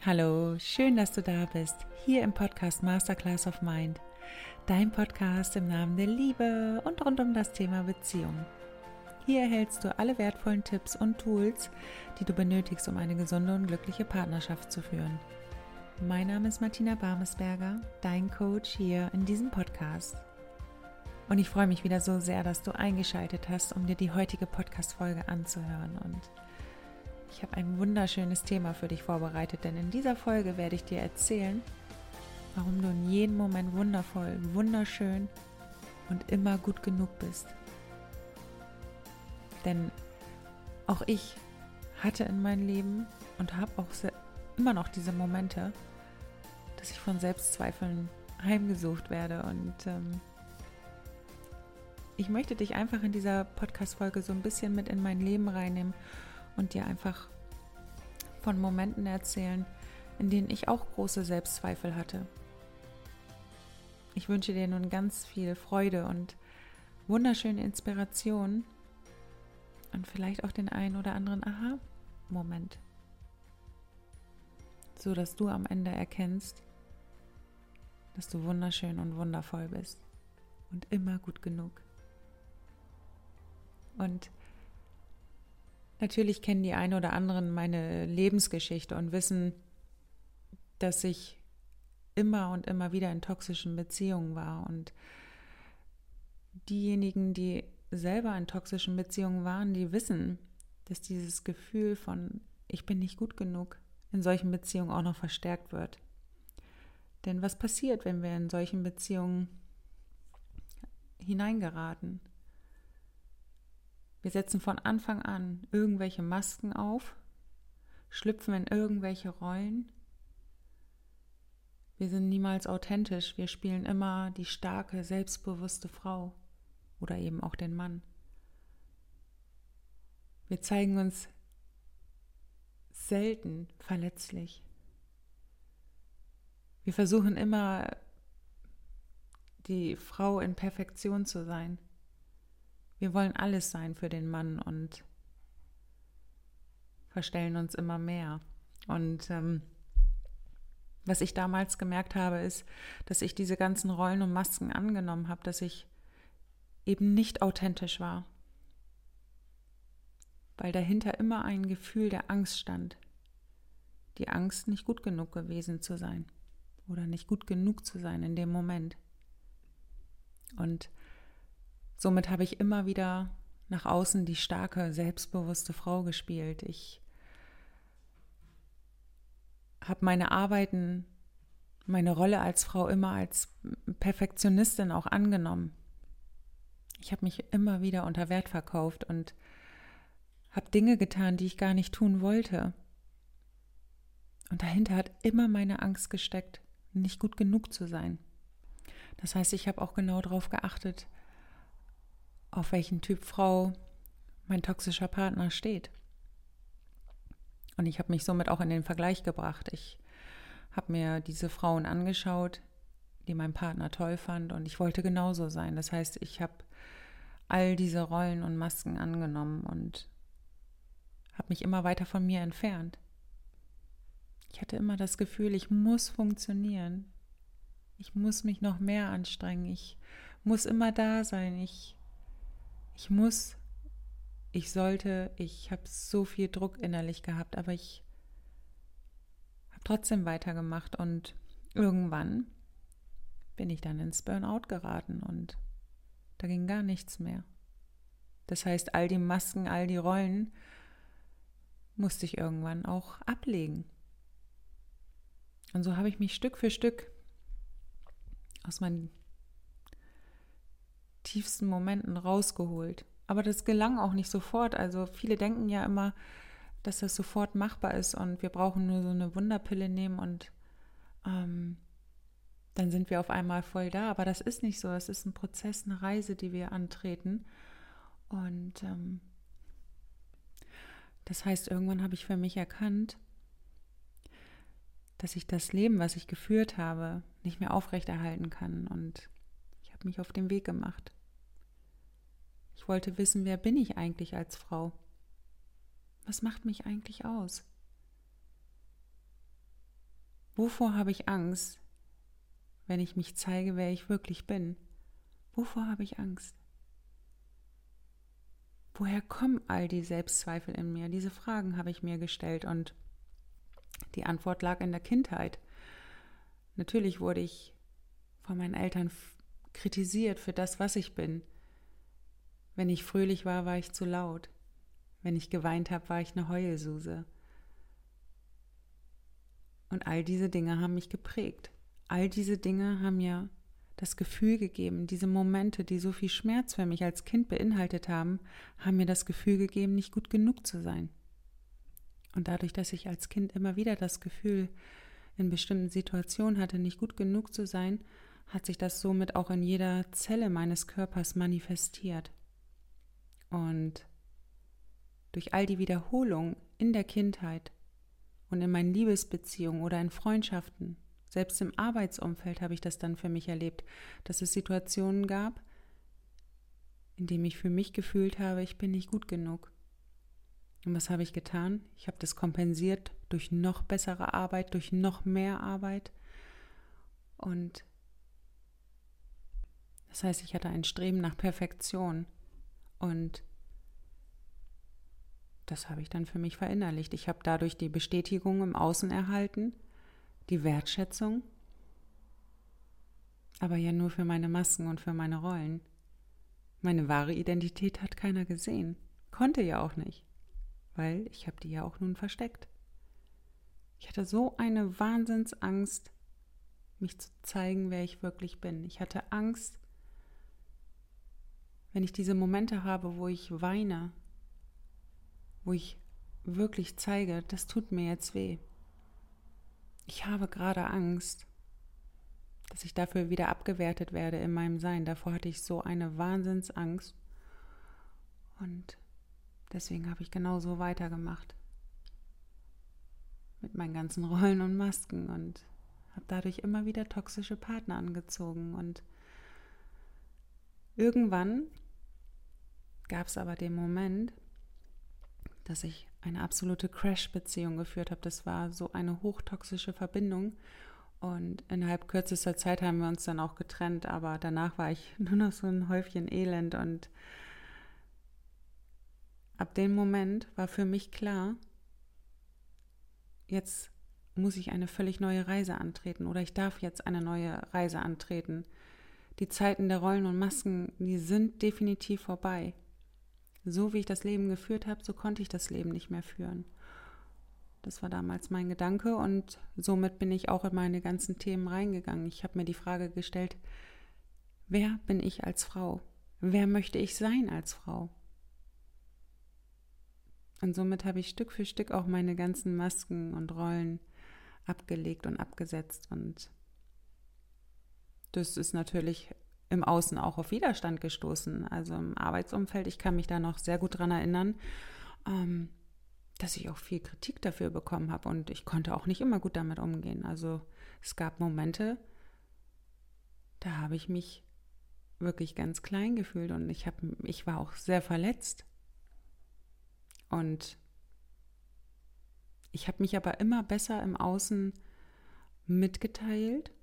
Hallo, schön, dass du da bist, hier im Podcast Masterclass of Mind, dein Podcast im Namen der Liebe und rund um das Thema Beziehung. Hier erhältst du alle wertvollen Tipps und Tools, die du benötigst, um eine gesunde und glückliche Partnerschaft zu führen. Mein Name ist Martina Barmesberger, dein Coach hier in diesem Podcast. Und ich freue mich wieder so sehr, dass du eingeschaltet hast, um dir die heutige Podcast-Folge anzuhören. Und ich habe ein wunderschönes Thema für dich vorbereitet, denn in dieser Folge werde ich dir erzählen, warum du in jedem Moment wundervoll, wunderschön und immer gut genug bist. Denn auch ich hatte in meinem Leben und habe auch immer noch diese Momente, dass ich von Selbstzweifeln heimgesucht werde. Und ich möchte dich einfach in dieser Podcast-Folge so ein bisschen mit in mein Leben reinnehmen und dir einfach von Momenten erzählen, in denen ich auch große Selbstzweifel hatte. Ich wünsche dir nun ganz viel Freude und wunderschöne Inspiration und vielleicht auch den einen oder anderen Aha-Moment, so dass du am Ende erkennst, dass du wunderschön und wundervoll bist und immer gut genug. Und natürlich kennen die einen oder anderen meine Lebensgeschichte und wissen, dass ich immer und immer wieder in toxischen Beziehungen war. Und diejenigen, die selber in toxischen Beziehungen waren, die wissen, dass dieses Gefühl von ich bin nicht gut genug in solchen Beziehungen auch noch verstärkt wird. Denn was passiert, wenn wir in solchen Beziehungen hineingeraten? Wir setzen von Anfang an irgendwelche Masken auf, schlüpfen in irgendwelche Rollen. Wir sind niemals authentisch, wir spielen immer die starke, selbstbewusste Frau oder eben auch den Mann. Wir zeigen uns selten verletzlich. Wir versuchen immer, die Frau in Perfektion zu sein. Wir wollen alles sein für den Mann und verstellen uns immer mehr. Und was ich damals gemerkt habe, ist, dass ich diese ganzen Rollen und Masken angenommen habe, dass ich eben nicht authentisch war. Weil dahinter immer ein Gefühl der Angst stand. Die Angst, nicht gut genug gewesen zu sein oder nicht gut genug zu sein in dem Moment. Und somit habe ich immer wieder nach außen die starke, selbstbewusste Frau gespielt. Ich habe meine Arbeiten, meine Rolle als Frau immer als Perfektionistin auch angenommen. Ich habe mich immer wieder unter Wert verkauft und habe Dinge getan, die ich gar nicht tun wollte. Und dahinter hat immer meine Angst gesteckt, nicht gut genug zu sein. Das heißt, ich habe auch genau darauf geachtet, auf welchen Typ Frau mein toxischer Partner steht. Und ich habe mich somit auch in den Vergleich gebracht. Ich habe mir diese Frauen angeschaut, die mein Partner toll fand, und ich wollte genauso sein. Das heißt, ich habe all diese Rollen und Masken angenommen und habe mich immer weiter von mir entfernt. Ich hatte immer das Gefühl, ich muss funktionieren. Ich muss mich noch mehr anstrengen. Ich muss immer da sein. Ich muss, ich sollte, ich habe so viel Druck innerlich gehabt, aber ich habe trotzdem weitergemacht und irgendwann bin ich dann ins Burnout geraten und da ging gar nichts mehr. Das heißt, all die Masken, all die Rollen musste ich irgendwann auch ablegen. Und so habe ich mich Stück für Stück aus meinen tiefsten Momenten rausgeholt. Aber das gelang auch nicht sofort. Also viele denken ja immer, dass das sofort machbar ist und wir brauchen nur so eine Wunderpille nehmen und dann sind wir auf einmal voll da. Aber das ist nicht so. Es ist ein Prozess, eine Reise, die wir antreten. Und das heißt, irgendwann habe ich für mich erkannt, dass ich das Leben, was ich geführt habe, nicht mehr aufrechterhalten kann. Und ich habe mich auf den Weg gemacht. Ich wollte wissen, wer bin ich eigentlich als Frau? Was macht mich eigentlich aus? Wovor habe ich Angst, wenn ich mich zeige, wer ich wirklich bin? Wovor habe ich Angst? Woher kommen all die Selbstzweifel in mir? Diese Fragen habe ich mir gestellt und die Antwort lag in der Kindheit. Natürlich wurde ich von meinen Eltern kritisiert für das, was ich bin. Wenn ich fröhlich war, war ich zu laut. Wenn ich geweint habe, war ich eine Heulsuse. Und all diese Dinge haben mich geprägt. All diese Dinge haben mir das Gefühl gegeben, diese Momente, die so viel Schmerz für mich als Kind beinhaltet haben, haben mir das Gefühl gegeben, nicht gut genug zu sein. Und dadurch, dass ich als Kind immer wieder das Gefühl in bestimmten Situationen hatte, nicht gut genug zu sein, hat sich das somit auch in jeder Zelle meines Körpers manifestiert. Und durch all die Wiederholung in der Kindheit und in meinen Liebesbeziehungen oder in Freundschaften, selbst im Arbeitsumfeld habe ich das dann für mich erlebt, dass es Situationen gab, in denen ich für mich gefühlt habe, ich bin nicht gut genug. Und was habe ich getan? Ich habe das kompensiert durch noch bessere Arbeit, durch noch mehr Arbeit. Und das heißt, ich hatte ein Streben nach Perfektion. Und das habe ich dann für mich verinnerlicht. Ich habe dadurch die Bestätigung im Außen erhalten, die Wertschätzung, aber ja nur für meine Masken und für meine Rollen. Meine wahre Identität hat keiner gesehen. Konnte ja auch nicht, weil ich habe die ja auch nun versteckt. Ich hatte so eine Wahnsinnsangst, mich zu zeigen, wer ich wirklich bin. Ich hatte Angst, wenn ich diese Momente habe, wo ich weine, wo ich wirklich zeige, das tut mir jetzt weh. Ich habe gerade Angst, dass ich dafür wieder abgewertet werde in meinem Sein. Davor hatte ich so eine Wahnsinnsangst. Und deswegen habe ich genauso weitergemacht. Mit meinen ganzen Rollen und Masken und habe dadurch immer wieder toxische Partner angezogen. Und irgendwann gab es aber den Moment, dass ich eine absolute Crash-Beziehung geführt habe. Das war so eine hochtoxische Verbindung. Und innerhalb kürzester Zeit haben wir uns dann auch getrennt, aber danach war ich nur noch so ein Häufchen Elend. Und ab dem Moment war für mich klar, jetzt muss ich eine völlig neue Reise antreten oder ich darf jetzt eine neue Reise antreten. Die Zeiten der Rollen und Masken, die sind definitiv vorbei. So wie ich das Leben geführt habe, so konnte ich das Leben nicht mehr führen. Das war damals mein Gedanke und somit bin ich auch in meine ganzen Themen reingegangen. Ich habe mir die Frage gestellt, wer bin ich als Frau? Wer möchte ich sein als Frau? Und somit habe ich Stück für Stück auch meine ganzen Masken und Rollen abgelegt und abgesetzt. Und das ist natürlich im Außen auch auf Widerstand gestoßen. Also im Arbeitsumfeld, ich kann mich da noch sehr gut dran erinnern, dass ich auch viel Kritik dafür bekommen habe und ich konnte auch nicht immer gut damit umgehen. Also es gab Momente, da habe ich mich wirklich ganz klein gefühlt und ich war auch sehr verletzt. Und ich habe mich aber immer besser im Außen mitgeteilt.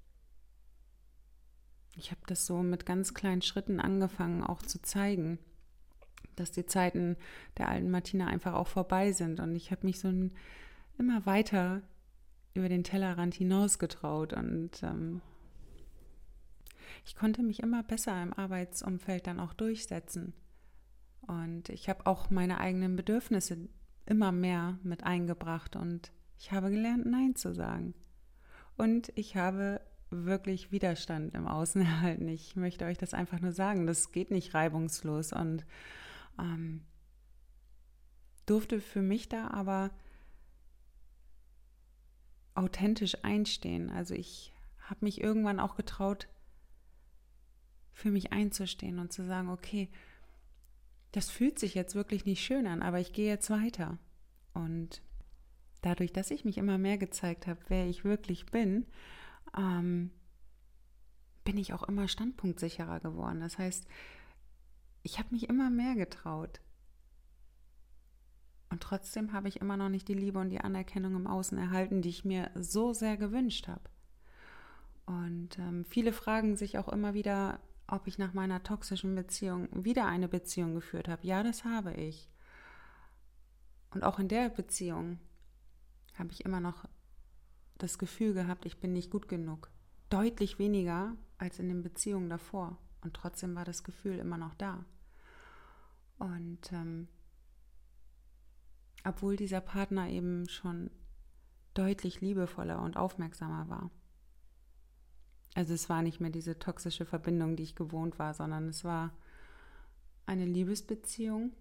Ich habe das so mit ganz kleinen Schritten angefangen auch zu zeigen, dass die Zeiten der alten Martina einfach auch vorbei sind. Und ich habe mich so immer weiter über den Tellerrand hinausgetraut. Und ich konnte mich immer besser im Arbeitsumfeld dann auch durchsetzen. Und ich habe auch meine eigenen Bedürfnisse immer mehr mit eingebracht. Und ich habe gelernt, Nein zu sagen. Und ich habe wirklich Widerstand im Außen erhalten. Ich möchte euch das einfach nur sagen. Das geht nicht reibungslos und durfte für mich da aber authentisch einstehen. Also ich habe mich irgendwann auch getraut, für mich einzustehen und zu sagen, okay, das fühlt sich jetzt wirklich nicht schön an, aber ich gehe jetzt weiter. Und dadurch, dass ich mich immer mehr gezeigt habe, wer ich wirklich bin, bin ich auch immer standpunktsicherer geworden. Das heißt, ich habe mich immer mehr getraut, Und trotzdem habe ich immer noch nicht die Liebe und die Anerkennung im Außen erhalten, die ich mir so sehr gewünscht habe. Und viele fragen sich auch immer wieder, ob ich nach meiner toxischen Beziehung wieder eine Beziehung geführt habe. Ja, das habe ich. Und auch in der Beziehung habe ich immer noch das Gefühl gehabt, ich bin nicht gut genug. Deutlich weniger als in den Beziehungen davor. Und trotzdem war das Gefühl immer noch da. Und obwohl dieser Partner eben schon deutlich liebevoller und aufmerksamer war. Also es war nicht mehr diese toxische Verbindung, die ich gewohnt war, sondern es war eine Liebesbeziehung,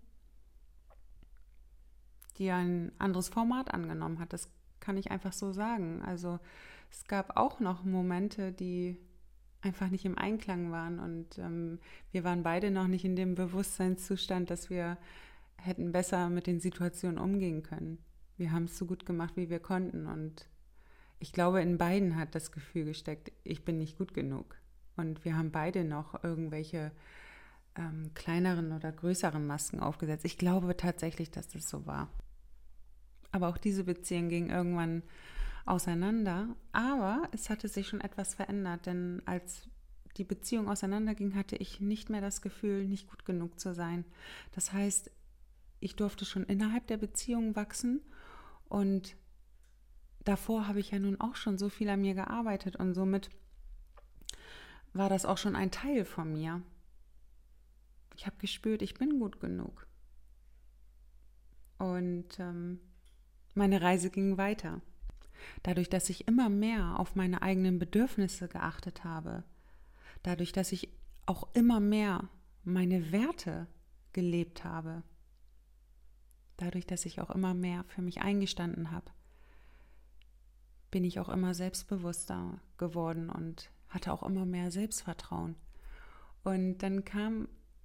die ein anderes Format angenommen hat. Das kann ich einfach so sagen. Also es gab auch noch Momente, die einfach nicht im Einklang waren und wir waren beide noch nicht in dem Bewusstseinszustand, dass wir hätten besser mit den Situationen umgehen können. Wir haben es so gut gemacht, wie wir konnten und ich glaube, in beiden hat das Gefühl gesteckt, ich bin nicht gut genug. Und wir haben beide noch irgendwelche kleineren oder größeren Masken aufgesetzt. Ich glaube tatsächlich, dass das so war. Aber auch diese Beziehung ging irgendwann auseinander. Aber es hatte sich schon etwas verändert, denn als die Beziehung auseinanderging, hatte ich nicht mehr das Gefühl, nicht gut genug zu sein. Das heißt, ich durfte schon innerhalb der Beziehung wachsen und davor habe ich ja nun auch schon so viel an mir gearbeitet und somit war das auch schon ein Teil von mir. Ich habe gespürt, ich bin gut genug. Und meine Reise ging weiter. Dadurch, dass ich immer mehr auf meine eigenen Bedürfnisse geachtet habe, dadurch, dass ich auch immer mehr meine Werte gelebt habe, dadurch, dass ich auch immer mehr für mich eingestanden habe, bin ich auch immer selbstbewusster geworden und hatte auch immer mehr Selbstvertrauen. Und dann kam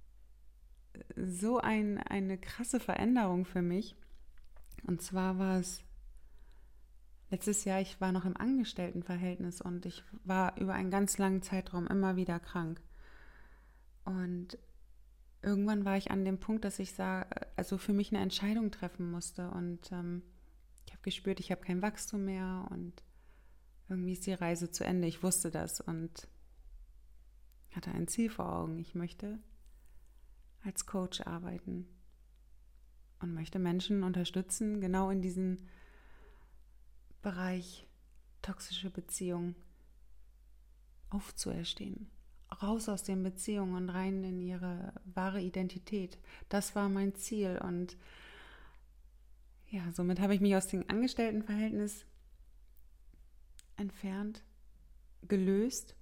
so eine krasse Veränderung für mich. Und zwar war es letztes Jahr, ich war noch im Angestelltenverhältnis und ich war über einen ganz langen Zeitraum immer wieder krank. Und irgendwann war ich an dem Punkt, dass ich also für mich eine Entscheidung treffen musste. Und ich habe gespürt, ich habe kein Wachstum mehr und irgendwie ist die Reise zu Ende. Ich wusste das und hatte ein Ziel vor Augen. Ich möchte als Coach arbeiten und möchte Menschen unterstützen, genau in diesem Bereich toxische Beziehungen aufzuerstehen. Raus aus den Beziehungen und rein in ihre wahre Identität. Das war mein Ziel und ja, somit habe ich mich aus dem Angestelltenverhältnis entfernt, gelöst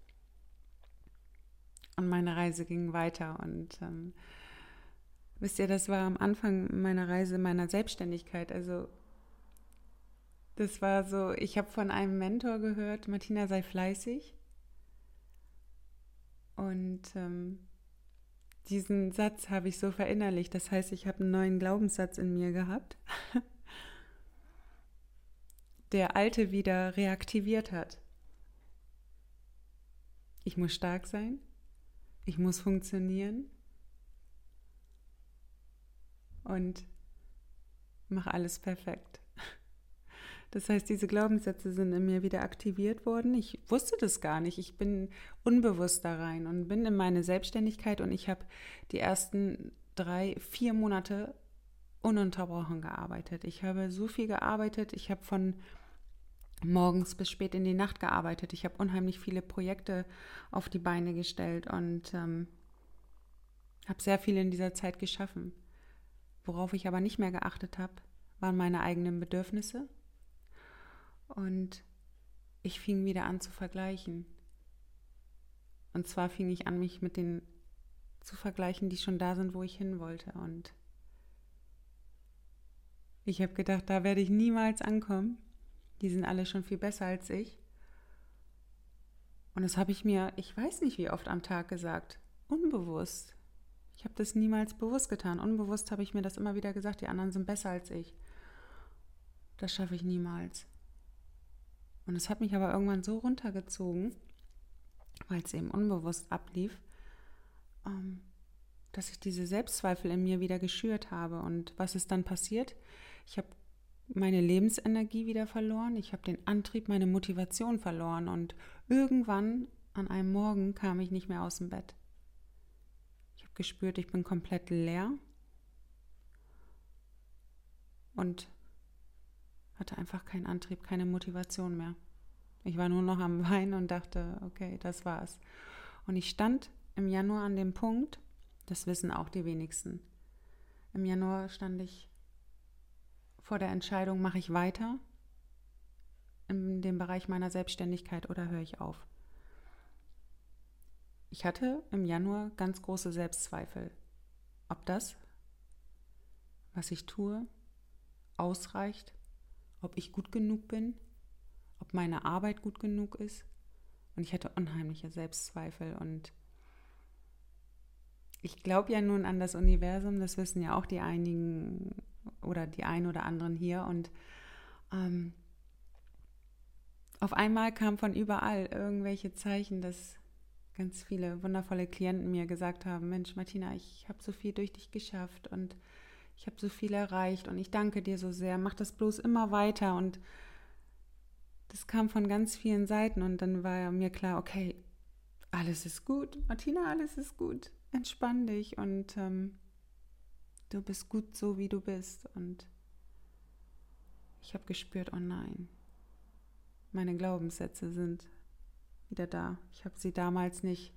und meine Reise ging weiter und wisst ihr, das war am Anfang meiner Reise, meiner Selbstständigkeit, also das war so, ich habe von einem Mentor gehört, Martina, sei fleißig. Und diesen Satz habe ich so verinnerlicht. Das heißt, ich habe einen neuen Glaubenssatz in mir gehabt, der alte wieder reaktiviert hat. Ich muss stark sein, ich muss funktionieren und mache alles perfekt. Das heißt, diese Glaubenssätze sind in mir wieder aktiviert worden. Ich wusste das gar nicht. Ich bin unbewusst da rein und bin in meine Selbstständigkeit und ich habe die ersten 3-4 Monate ununterbrochen gearbeitet. Ich habe so viel gearbeitet. Ich habe von morgens bis spät in die Nacht gearbeitet. Ich habe unheimlich viele Projekte auf die Beine gestellt und habe sehr viel in dieser Zeit geschaffen. Worauf ich aber nicht mehr geachtet habe, waren meine eigenen Bedürfnisse. Und ich fing wieder an zu vergleichen. Und zwar fing ich an, mich mit denen zu vergleichen, die schon da sind, wo ich hin wollte. Und ich habe gedacht, da werde ich niemals ankommen. Die sind alle schon viel besser als ich. Und das habe ich mir, ich weiß nicht wie oft am Tag gesagt, unbewusst. Ich habe das niemals bewusst getan. Unbewusst habe ich mir das immer wieder gesagt, die anderen sind besser als ich. Das schaffe ich niemals. Und es hat mich aber irgendwann so runtergezogen, weil es eben unbewusst ablief, dass ich diese Selbstzweifel in mir wieder geschürt habe. Und was ist dann passiert? Ich habe meine Lebensenergie wieder verloren. Ich habe den Antrieb, meine Motivation verloren. Und irgendwann an einem Morgen kam ich nicht mehr aus dem Bett. Ich habe gespürt, ich bin komplett leer und hatte einfach keinen Antrieb, keine Motivation mehr. Ich war nur noch am Weinen und dachte, okay, das war's. Und ich stand im Januar an dem Punkt, das wissen auch die wenigsten. Im Januar stand ich vor der Entscheidung, mache ich weiter in dem Bereich meiner Selbstständigkeit oder höre ich auf? Ich hatte im Januar ganz große Selbstzweifel, ob das, was ich tue, ausreicht, ob ich gut genug bin, ob meine Arbeit gut genug ist. Und ich hatte unheimliche Selbstzweifel. Und ich glaube ja nun an das Universum, das wissen ja auch die einigen oder die ein oder anderen hier. Und auf einmal kam von überall irgendwelche Zeichen, dass ganz viele wundervolle Klienten mir gesagt haben, Mensch Martina, ich habe so viel durch dich geschafft und ich habe so viel erreicht und ich danke dir so sehr, mach das bloß immer weiter. Und das kam von ganz vielen Seiten und dann war mir klar, okay, alles ist gut, Martina, alles ist gut, entspann dich und du bist gut so, wie du bist. Und ich habe gespürt, oh nein, meine Glaubenssätze sind wieder da. Ich habe sie damals nicht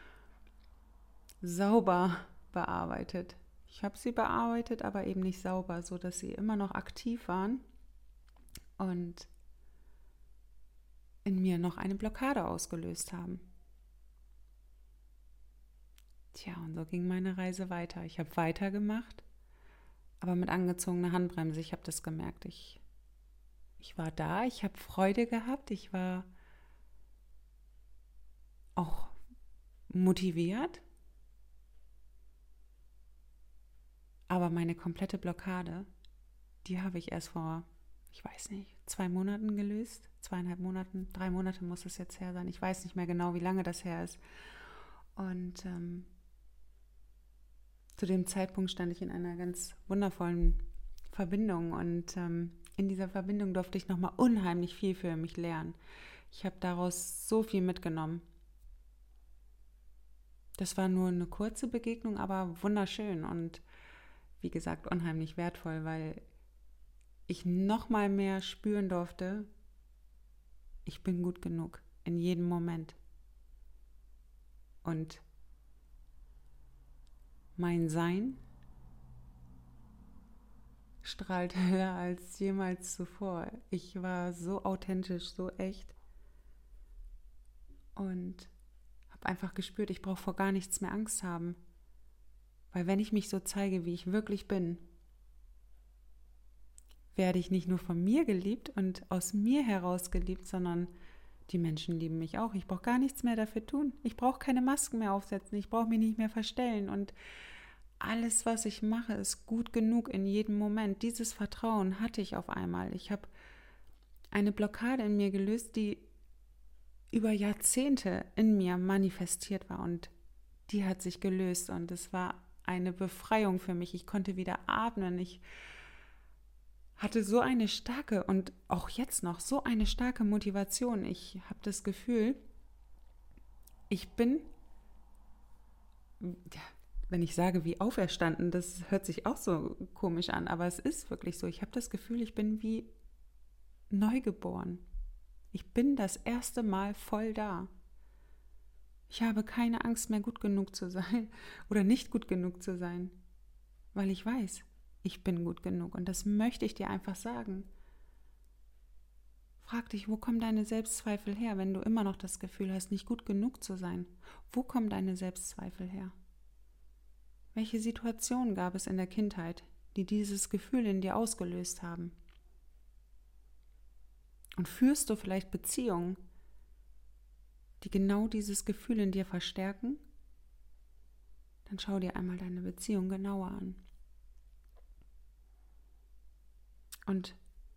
sauber bearbeitet. Ich habe sie bearbeitet, aber eben nicht sauber, so dass sie immer noch aktiv waren und in mir noch eine Blockade ausgelöst haben. Tja, und so ging meine Reise weiter. Ich habe weitergemacht, aber mit angezogener Handbremse. Ich habe das gemerkt. Ich war da, ich habe Freude gehabt, ich war auch motiviert, aber meine komplette Blockade, die habe ich erst vor, ich weiß nicht, 2 Monaten gelöst, 2,5 Monaten, 3 Monate muss es jetzt her sein. Ich weiß nicht mehr genau, wie lange das her ist. Und zu dem Zeitpunkt stand ich in einer ganz wundervollen Verbindung und in dieser Verbindung durfte ich nochmal unheimlich viel für mich lernen. Ich habe daraus so viel mitgenommen. Das war nur eine kurze Begegnung, aber wunderschön und wie gesagt unheimlich wertvoll, weil ich nochmal mehr spüren durfte, ich bin gut genug in jedem Moment. Und mein Sein strahlt höher als jemals zuvor. Ich war so authentisch, so echt und habe einfach gespürt, ich brauche vor gar nichts mehr Angst haben. Weil wenn ich mich so zeige, wie ich wirklich bin, werde ich nicht nur von mir geliebt und aus mir heraus geliebt, sondern die Menschen lieben mich auch. Ich brauche gar nichts mehr dafür tun. Ich brauche keine Masken mehr aufsetzen. Ich brauche mich nicht mehr verstellen. Und alles, was ich mache, ist gut genug in jedem Moment. Dieses Vertrauen hatte ich auf einmal. Ich habe eine Blockade in mir gelöst, die über Jahrzehnte in mir manifestiert war. Und die hat sich gelöst. Und es war eine Befreiung für mich. Ich konnte wieder atmen. Ich hatte so eine starke und auch jetzt noch so eine starke Motivation. Ich habe das Gefühl, ich bin, ja, wenn ich sage wie auferstanden, das hört sich auch so komisch an, aber es ist wirklich so. Ich habe das Gefühl, ich bin wie neugeboren. Ich bin das erste Mal voll da. Ich habe keine Angst mehr, gut genug zu sein oder nicht gut genug zu sein, weil ich weiß, ich bin gut genug und das möchte ich dir einfach sagen. Frag dich, wo kommen deine Selbstzweifel her, wenn du immer noch das Gefühl hast, nicht gut genug zu sein? Wo kommen deine Selbstzweifel her? Welche Situationen gab es in der Kindheit, die dieses Gefühl in dir ausgelöst haben? Und führst du vielleicht Beziehungen, die genau dieses Gefühl in dir verstärken? Dann schau dir einmal deine Beziehung genauer an. Und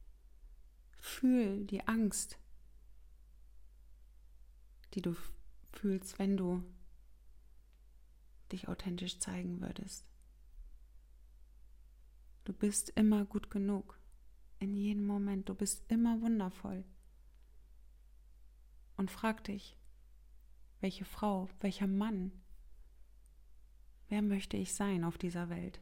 fühl die Angst, die du fühlst, wenn du dich authentisch zeigen würdest. Du bist immer gut genug. In jedem Moment. Du bist immer wundervoll. Und frag dich, welche Frau, welcher Mann, wer möchte ich sein auf dieser Welt?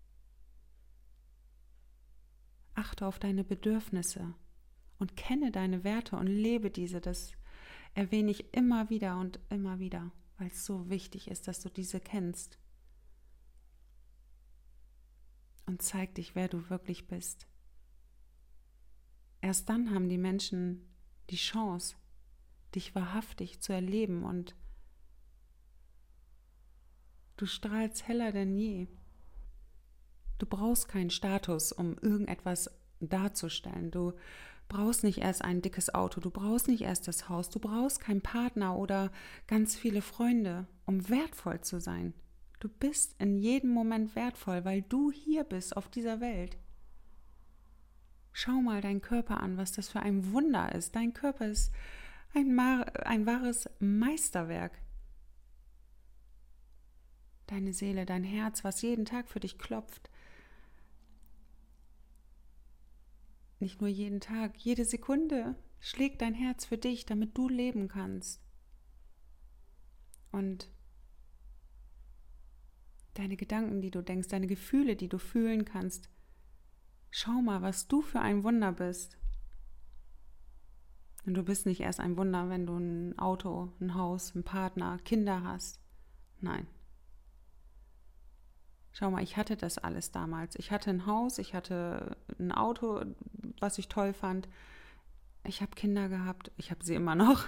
Achte auf deine Bedürfnisse und kenne deine Werte und lebe diese. Das erwähne ich immer wieder und immer wieder, weil es so wichtig ist, dass du diese kennst. Und zeig dich, wer du wirklich bist. Erst dann haben die Menschen die Chance, dich wahrhaftig zu erleben und du strahlst heller denn je. Du brauchst keinen Status, um irgendetwas darzustellen. Du brauchst nicht erst ein dickes Auto, du brauchst nicht erst das Haus, du brauchst keinen Partner oder ganz viele Freunde, um wertvoll zu sein. Du bist in jedem Moment wertvoll, weil du hier bist auf dieser Welt. Schau mal deinen Körper an, was das für ein Wunder ist. Dein Körper ist ein wahres Meisterwerk. Deine Seele, dein Herz, was jeden Tag für dich klopft. Nicht nur jeden Tag, jede Sekunde schlägt dein Herz für dich, damit du leben kannst. Und deine Gedanken, die du denkst, deine Gefühle, die du fühlen kannst. Schau mal, was du für ein Wunder bist. Und du bist nicht erst ein Wunder, wenn du ein Auto, ein Haus, einen Partner, Kinder hast. Nein. Schau mal, ich hatte das alles damals. Ich hatte ein Haus, ich hatte ein Auto, was ich toll fand. Ich habe Kinder gehabt, ich habe sie immer noch.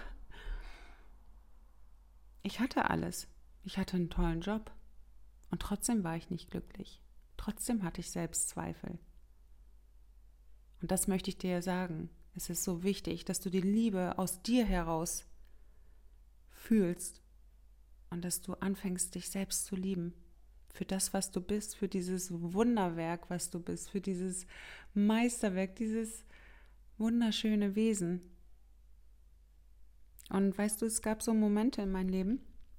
Ich hatte alles. Ich hatte einen tollen Job. Und trotzdem war ich nicht glücklich. Trotzdem hatte ich Selbstzweifel. Und das möchte ich dir sagen. Es ist so wichtig, dass du die Liebe aus dir heraus fühlst und dass du anfängst, dich selbst zu lieben. Für das, was du bist, für dieses Wunderwerk, was du bist, für dieses Meisterwerk, dieses wunderschöne Wesen. Und weißt du, es gab so Momente in meinem Leben,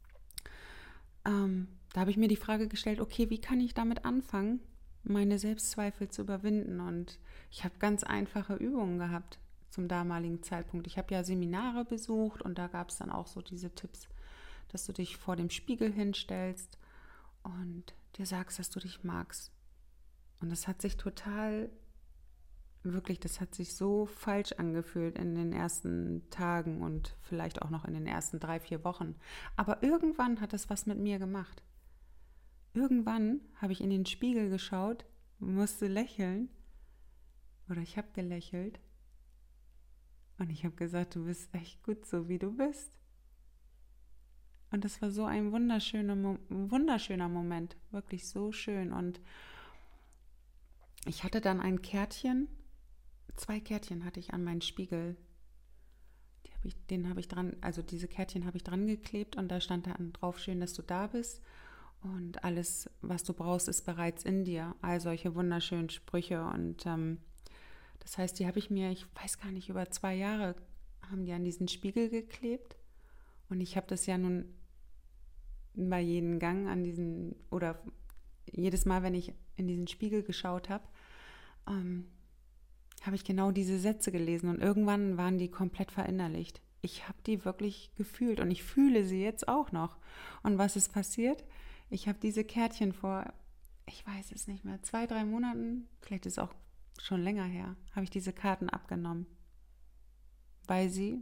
da habe ich mir die Frage gestellt, okay, wie kann ich damit anfangen, meine Selbstzweifel zu überwinden? Und ich habe ganz einfache Übungen gehabt zum damaligen Zeitpunkt. Ich habe ja Seminare besucht und da gab es dann auch so diese Tipps, dass du dich vor dem Spiegel hinstellst und dir sagst, dass du dich magst. Und das hat sich total, wirklich, das hat sich so falsch angefühlt in den ersten Tagen und vielleicht auch noch in den ersten 3-4 Wochen. Aber irgendwann hat es was mit mir gemacht. Irgendwann habe ich in den Spiegel geschaut, musste lächeln oder ich habe gelächelt und ich habe gesagt, du bist echt gut so, wie du bist. Und das war so ein wunderschöner Moment, wirklich so schön. Und ich hatte dann ein Kärtchen, 2 Kärtchen hatte ich an meinen Spiegel. Diese Kärtchen habe ich dran geklebt und da stand dann drauf, schön, dass du da bist. Und alles, was du brauchst, ist bereits in dir. All solche wunderschönen Sprüche. Und das heißt, die habe ich mir, ich weiß gar nicht, über 2 Jahre haben die an diesen Spiegel geklebt. Und ich habe das ja nun bei jedem Gang oder jedes Mal, wenn ich in diesen Spiegel geschaut habe, habe ich genau diese Sätze gelesen. Und irgendwann waren die komplett verinnerlicht. Ich habe die wirklich gefühlt und ich fühle sie jetzt auch noch. Und was ist passiert? Ich habe diese Kärtchen vor, ich weiß es nicht mehr, 2-3 Monaten, vielleicht ist es auch schon länger her, habe ich diese Karten abgenommen, weil sie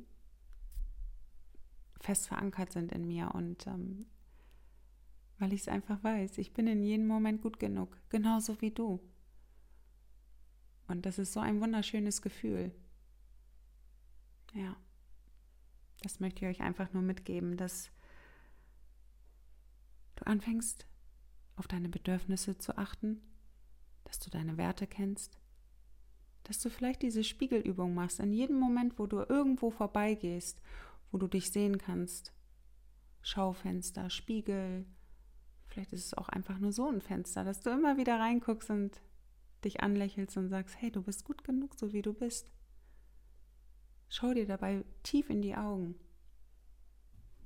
fest verankert sind in mir und weil ich es einfach weiß, ich bin in jedem Moment gut genug, genauso wie du. Und das ist so ein wunderschönes Gefühl. Ja, das möchte ich euch einfach nur mitgeben, dass du anfängst, auf deine Bedürfnisse zu achten, dass du deine Werte kennst, dass du vielleicht diese Spiegelübung machst, in jedem Moment, wo du irgendwo vorbeigehst, wo du dich sehen kannst. Schaufenster, Spiegel, vielleicht ist es auch einfach nur so ein Fenster, dass du immer wieder reinguckst und dich anlächelst und sagst, hey, du bist gut genug, so wie du bist. Schau dir dabei tief in die Augen.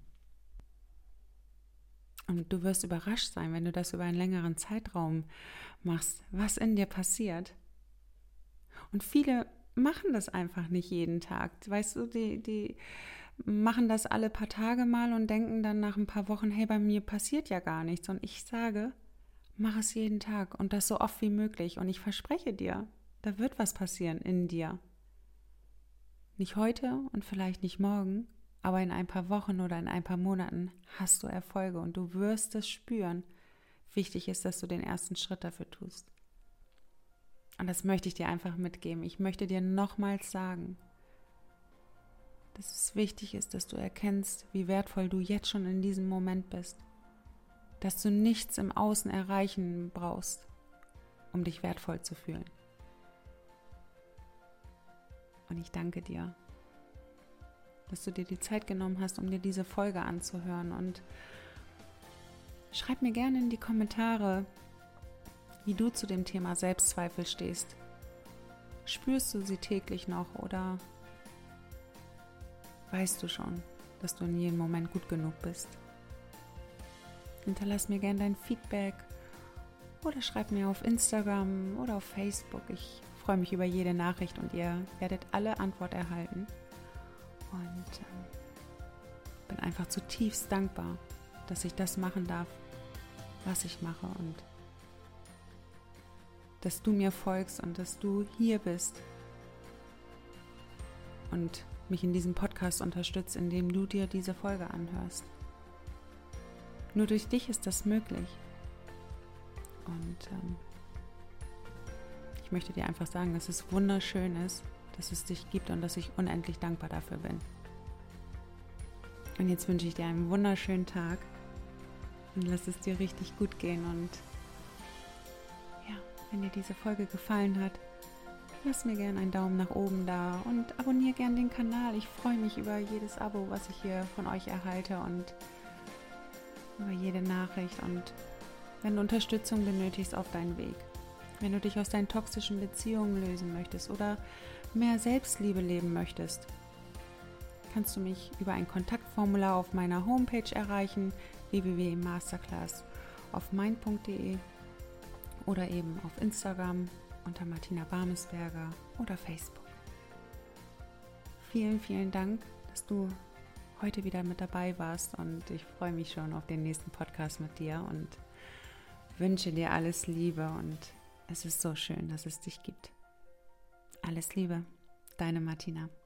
Und du wirst überrascht sein, wenn du das über einen längeren Zeitraum machst, was in dir passiert. Und viele machen das einfach nicht jeden Tag. Weißt du, die machen das alle paar Tage mal und denken dann nach ein paar Wochen, hey, bei mir passiert ja gar nichts. Und ich sage, mach es jeden Tag und das so oft wie möglich. Und ich verspreche dir, da wird was passieren in dir. Nicht heute und vielleicht nicht morgen, aber in ein paar Wochen oder in ein paar Monaten hast du Erfolge und du wirst es spüren. Wichtig ist, dass du den ersten Schritt dafür tust. Und das möchte ich dir einfach mitgeben. Ich möchte dir nochmals sagen, dass es wichtig ist, dass du erkennst, wie wertvoll du jetzt schon in diesem Moment bist. Dass du nichts im Außen erreichen brauchst, um dich wertvoll zu fühlen. Und ich danke dir, dass du dir die Zeit genommen hast, um dir diese Folge anzuhören. Und schreib mir gerne in die Kommentare, wie du zu dem Thema Selbstzweifel stehst. Spürst du sie täglich noch oder weißt du schon, dass du in jedem Moment gut genug bist? Hinterlass mir gerne dein Feedback oder schreib mir auf Instagram oder auf Facebook. Ich freue mich über jede Nachricht und ihr werdet alle Antwort erhalten. Und bin einfach zutiefst dankbar, dass ich das machen darf, was ich mache und dass du mir folgst und dass du hier bist und mich in diesem Podcast unterstützt, indem du dir diese Folge anhörst. Nur durch dich ist das möglich. Und ich möchte dir einfach sagen, dass es wunderschön ist, dass es dich gibt und dass ich unendlich dankbar dafür bin. Und jetzt wünsche ich dir einen wunderschönen Tag und lass es dir richtig gut gehen. Und ja, wenn dir diese Folge gefallen hat, lass mir gerne einen Daumen nach oben da und abonniere gerne den Kanal. Ich freue mich über jedes Abo, was ich hier von euch erhalte und über jede Nachricht. Und wenn du Unterstützung benötigst auf deinen Weg, wenn du dich aus deinen toxischen Beziehungen lösen möchtest oder mehr Selbstliebe leben möchtest, kannst du mich über ein Kontaktformular auf meiner Homepage erreichen, www.masterclass-auf-mind.de oder eben auf Instagram unter Martina Barmesberger oder Facebook. Vielen, vielen Dank, dass du heute wieder mit dabei warst und ich freue mich schon auf den nächsten Podcast mit dir und wünsche dir alles Liebe und es ist so schön, dass es dich gibt. Alles Liebe, deine Martina.